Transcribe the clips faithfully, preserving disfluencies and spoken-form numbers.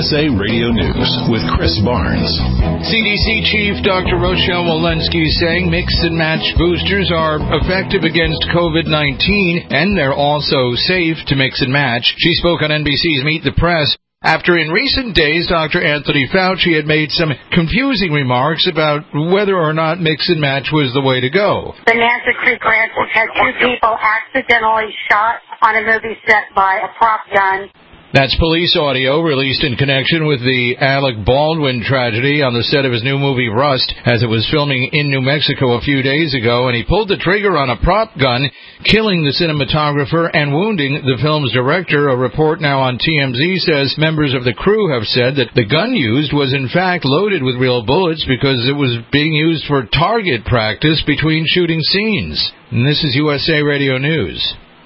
S A Radio News with Chris Barnes. C D C Chief Doctor Rochelle Walensky saying mix and match boosters are effective against COVID nineteen, and they're also safe to mix and match. She spoke on N B C's Meet the Press after in recent days Doctor Anthony Fauci had made some confusing remarks about whether or not mix and match was the way to go. The Nancy Creek Ranch had two people accidentally shot on a movie set by a prop gun. That's police audio released in connection with the Alec Baldwin tragedy on the set of his new movie Rust, as it was filming in New Mexico a few days ago, and he pulled the trigger on a prop gun, killing the cinematographer and wounding the film's director. A report now on T M Z says members of the crew have said that the gun used was in fact loaded with real bullets because it was being used for target practice between shooting scenes. And this is U S A Radio News.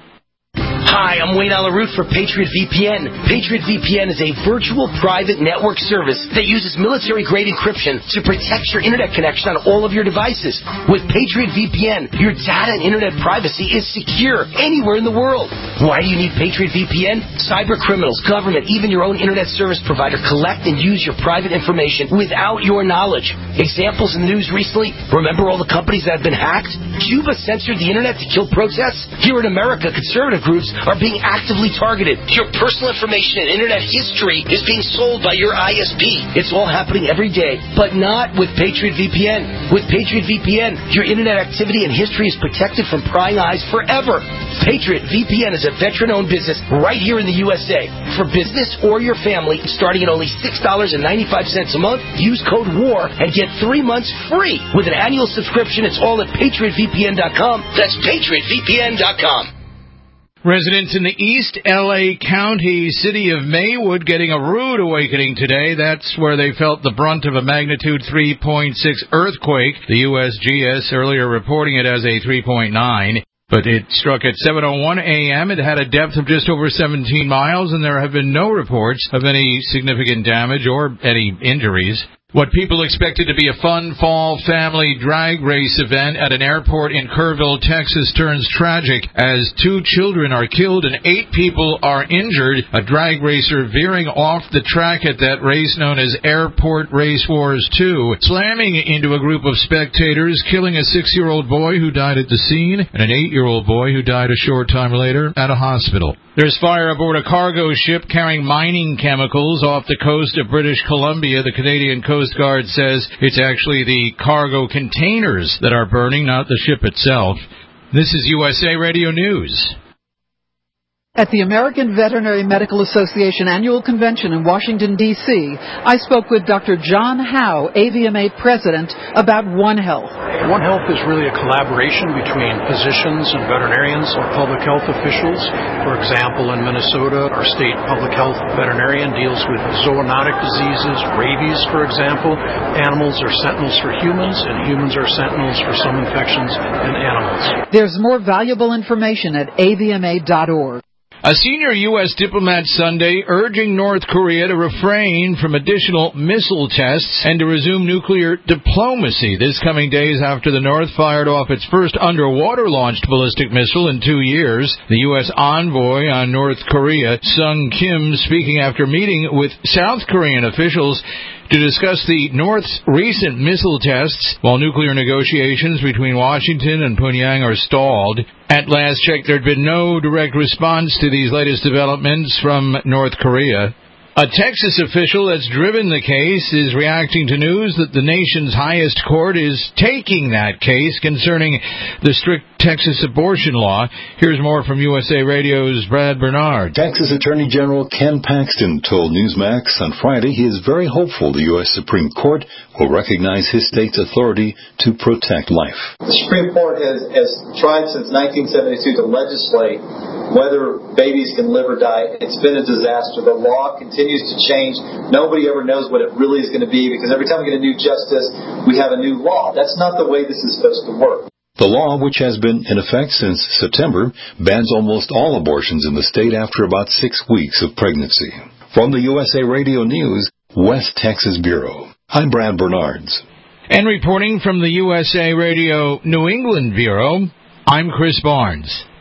Hi, I'm Wayne Alaroot for Patriot V P N. Patriot V P N is a virtual private network service that uses military-grade encryption to protect your internet connection on all of your devices. With Patriot V P N, your data and internet privacy is secure anywhere in the world. Why do you need Patriot V P N? Cyber criminals, government, even your own internet service provider collect and use your private information without your knowledge. Examples in the news recently, remember all the companies that have been hacked? Cuba censored the internet to kill protests? Here in America, conservative groups are being actively targeted. Your personal information and internet history is being sold by your I S P. It's all happening every day, but not with Patriot V P N. With Patriot V P N, your internet activity and history is protected from prying eyes forever. Patriot V P N is a veteran-owned business right here in the U S A. For business or your family, starting at only six dollars and ninety-five cents a month, use code WAR and get three months free. With an annual subscription, it's all at patriot v p n dot com. That's patriot v p n dot com. Residents in the East L A County city of Maywood getting a rude awakening today. That's where they felt the brunt of a magnitude three point six earthquake. The U S G S earlier reporting it as a three point nine. But it struck at seven oh one a.m. It had a depth of just over seventeen miles, and there have been no reports of any significant damage or any injuries. What people expected to be a fun fall family drag race event at an airport in Kerrville, Texas, turns tragic as two children are killed and eight people are injured. A drag racer veering off the track at that race known as Airport Race Wars two, slamming into a group of spectators, killing a six-year-old boy who died at the scene and an eight-year-old boy who died a short time later at a hospital. There's fire aboard a cargo ship carrying mining chemicals off the coast of British Columbia. The Canadian Coast Guard says it's actually the cargo containers that are burning, not the ship itself. This is U S A Radio News. At the American Veterinary Medical Association Annual Convention in Washington, D C, I spoke with Doctor John Howe, A V M A President, about One Health. One Health is really a collaboration between physicians and veterinarians and public health officials. For example, in Minnesota, our state public health veterinarian deals with zoonotic diseases, rabies, for example. Animals are sentinels for humans, and humans are sentinels for some infections in animals. There's more valuable information at a v m a dot org. A senior U S diplomat Sunday urging North Korea to refrain from additional missile tests and to resume nuclear diplomacy this coming days after the North fired off its first underwater-launched ballistic missile in two years. The U S envoy on North Korea, Sung Kim, speaking after meeting with South Korean officials to discuss the North's recent missile tests while nuclear negotiations between Washington and Pyongyang are stalled. At last check, there had been no direct response to these latest developments from North Korea. A Texas official that's driven the case is reacting to news that the nation's highest court is taking that case concerning the strict Texas abortion law. Here's more from U S A Radio's Brad Bernard. Texas Attorney General Ken Paxton told Newsmax on Friday he is very hopeful the U S Supreme Court will recognize his state's authority to protect life. The Supreme Court has, has tried since nineteen seventy-two to legislate whether babies can live or die. It's been a disaster. The law continues to change. Nobody ever knows what it really is going to be because every time we get a new justice, we have a new law. That's not the way this is supposed to work. The law, which has been in effect since September, bans almost all abortions in the state after about six weeks of pregnancy. From the U S A Radio News, West Texas Bureau, I'm Brad Bernards. And reporting from the U S A Radio New England Bureau, I'm Chris Barnes.